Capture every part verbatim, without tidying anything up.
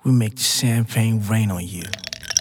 we make the champagne rain on you.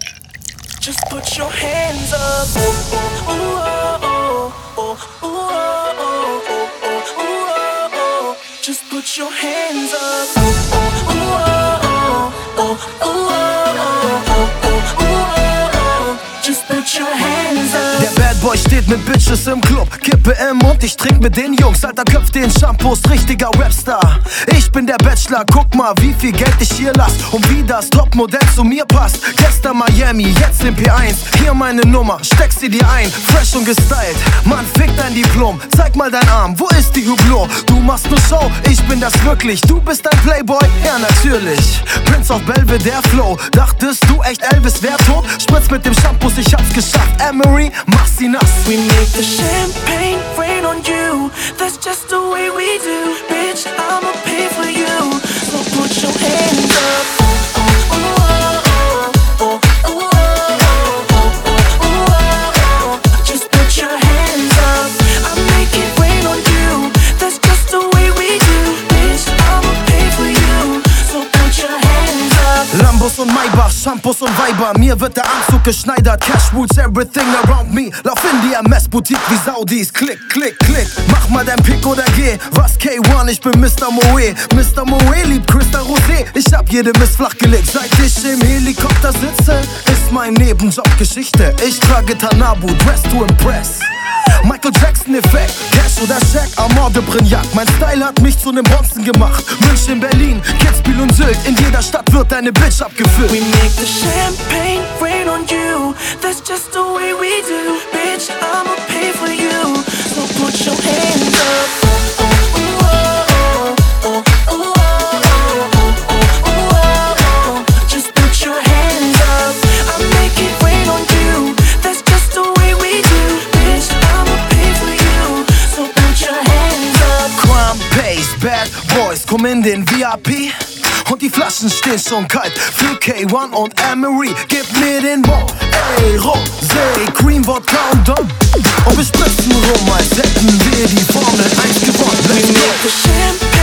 Just put your hands up. Ooh, ooh, oh, oh, oh, ooh, oh, oh, oh, ooh, oh, oh. Just put your hands up. Ooh, ooh, oh, oh, oh, ooh, oh, oh, oh, ooh, oh, oh. Just put your hands up. Der Bad Boy steht mit Bitches im Club, Kippe im Mund, ich trink mit den Jungs. Alter, köpf den Shampoos, richtiger Rapstar. Ich bin der Bachelor, guck mal, wie viel Geld ich hier lass und wie das Topmodell zu mir passt. Gestern Miami, jetzt im P eins. Hier meine Nummer, steck sie dir ein. Fresh und gestylt, Mann, fick dein Diplom. Zeig mal dein Arm, wo ist die Hublot? Du machst nur Show, ich bin das wirklich. Du bist ein Playboy? Ja, natürlich. Prince of Belvedere Flow. Dachtest du echt, Elvis wär tot? Spritz mit dem Shampoos, ich hab's geschafft. Emery, mach sie nass. We make the champagne rain on you. That's just the way we do. Bitch, I'ma pay for you. So put your hands up. Ooh, ooh, oh, oh, ooh, ooh, oh, oh, ooh, oh, oh. Just put your hands up. I make it rain on you. That's just the way we do. Bitch, I'ma pay for you. So put your hands up. Lambos und Maybach, Shampoos und Weiber. Mir wird der Anzug geschneidert. Cash rules everything around me. Lauf in die M S-Boutique wie Saudis. Klick, klick, klick. Mach mal dein Pick oder geh. Was K eins, ich bin Mister Moe. Mister Moe liebt Crystal Rosé. Ich hab jede Mist flachgelegt. Seit ich im Helikopter sitze, ist mein Nebenjob Geschichte. Ich trage Tanabu, dress to impress. Michael Jackson Effekt, Cash oder Shaq, Amor de Brignac. Mein Style hat mich zu nem Bronzen gemacht. München, Berlin, Kitzbühel und Sylt. In jeder Stadt wird deine Bitch abgefüllt. We make the champagne rain on you. That's just the way we do. Bitch, I'ma pay for you. So put your hands up. Ooh, ooh, oh, oh, oh, ooh, oh, oh, ooh, oh, oh. Just put your hands up. I make it rain on you. That's just the way we do. Bitch, I'ma pay for you. So put your hands up. Crime Pays, Bad Boys, komm in den V I P. Und die Flaschen stehen schon kalt für K eins und Emery. Gib mir den Bon, ey, Rosé, Cream, Wodka und Dom. Und wir spritzen rum, als hätten wir die Formel eins gewonnen. We make the champagne